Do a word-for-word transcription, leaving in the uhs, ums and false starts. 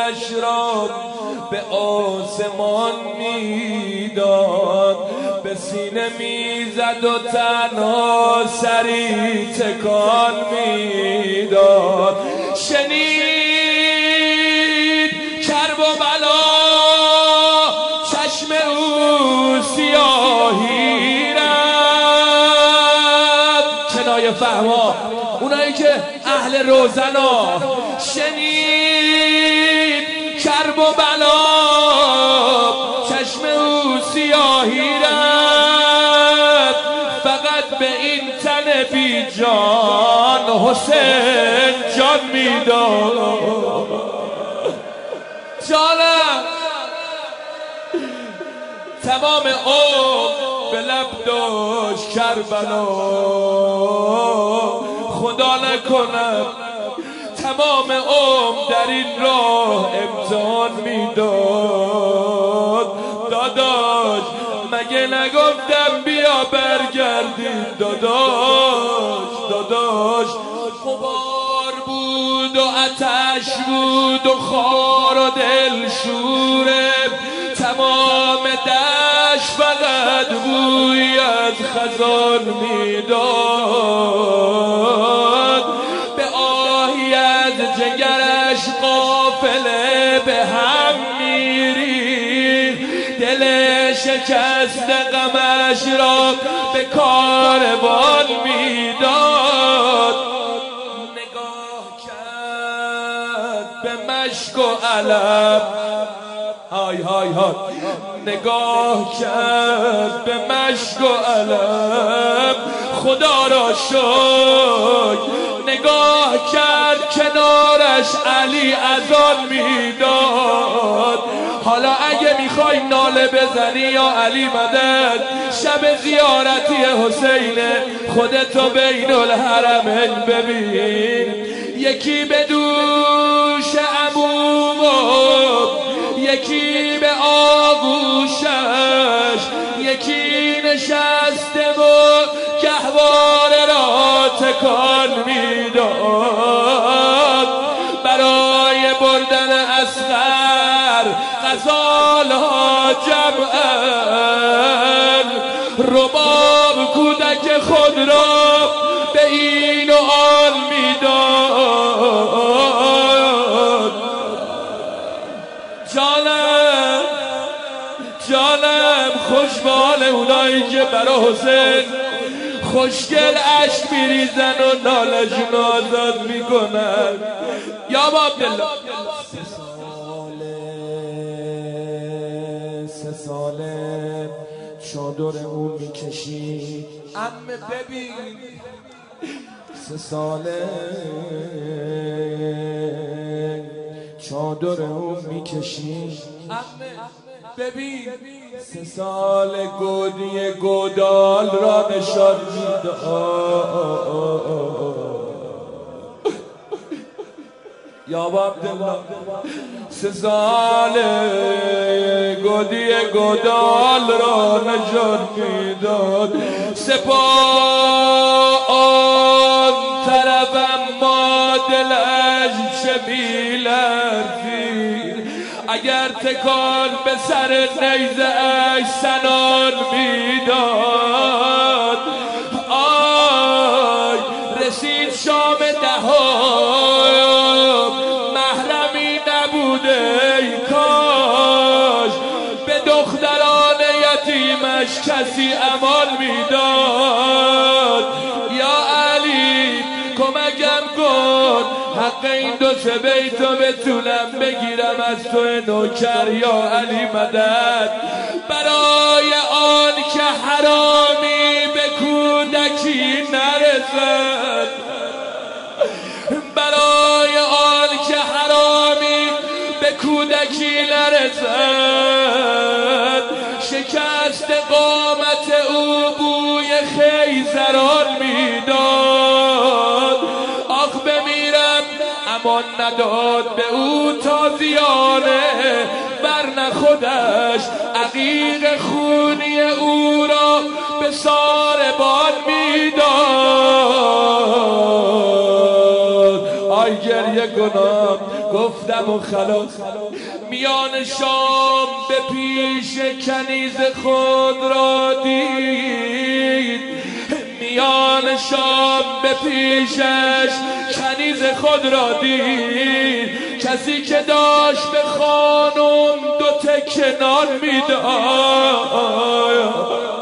دلش را به آسمان میداد، به سینه میزد و تنها سری تکان میداد. شنید کرب و بلا چشم او سیاهی رفت. کنایه فهما اونایی که اهل روزنا، شنید کرب و بلا چشم او سیاهی رفت. فقط به این تن بی جان حسین جان میداد. جانم تمام عمر به لب داشت کربلا، خدا نکند تمام عمر در این راه امتحان میداد. داداش مگه نگفتم بیا برگردیم؟ داداش داداش غبار بود و آتش بود و خار و دل شوره، تمام دشت فقط بوی از خزان میداد. به آهی از جگرش قافله به هم میری، دل شکست غمش را به کاروان میداد. نگاه کرد به مشک و علم، های های های نگاه کرد به مشک و علم، خدا را شکر نگاه کرد کنارش علی اذان میداد. حالا اگه میخوای ناله بزنی یا علی مدد، شب زیارتی حسین خودتو بین الحرمین ببین. یکی به دوش عموم و یکی به آغوشش، یکی نشسته و گهواره را تکان میداد. برای بردن اصغر غزالها جمعن، رباب کودک خود را به این و آن میداد. جانم جانم خوش به حال اونایی که برا حسین خوشگل عشق میریزن و نالشون آزاد میکنن. یا با عبدالله سه ساله سه ساله چادر اون میکشید. عمه ببین سه ساله چادر اون میکشید. عمه ببین سه سال گودی گودال را نشان میداد. یا عبدالله سه سال گودی گودال را نشان میداد. سپاه آن طرفم ما دلش چه میلرزید، اگر تکان به سر نیزه اش سنان میداد. آی رسید شام دهم، محرمی نبوده ای کاش، به دختران یتیمش کسی امان میداد. یا علی کمکم کن حق این دو سه بیتو بتونم بگیرم از تو نوکر. یا علی مدد برای آن که حرامی به کودکی نرسد، برای آن که حرامی به کودکی نرسد. شکست قامت او بوی خیزران میداد. آخ بمیرم امان نداد به او تازیانه، ورنه خودش عقیق خونی او را به ساربان میداد. آی گریه نکنم. گفتم و خلاص. میان شام به پیش کنیز خود را دید، میان شام به پیشش کنیز خود را دید، کسی که داشت به خانم دو تکه نان میداد.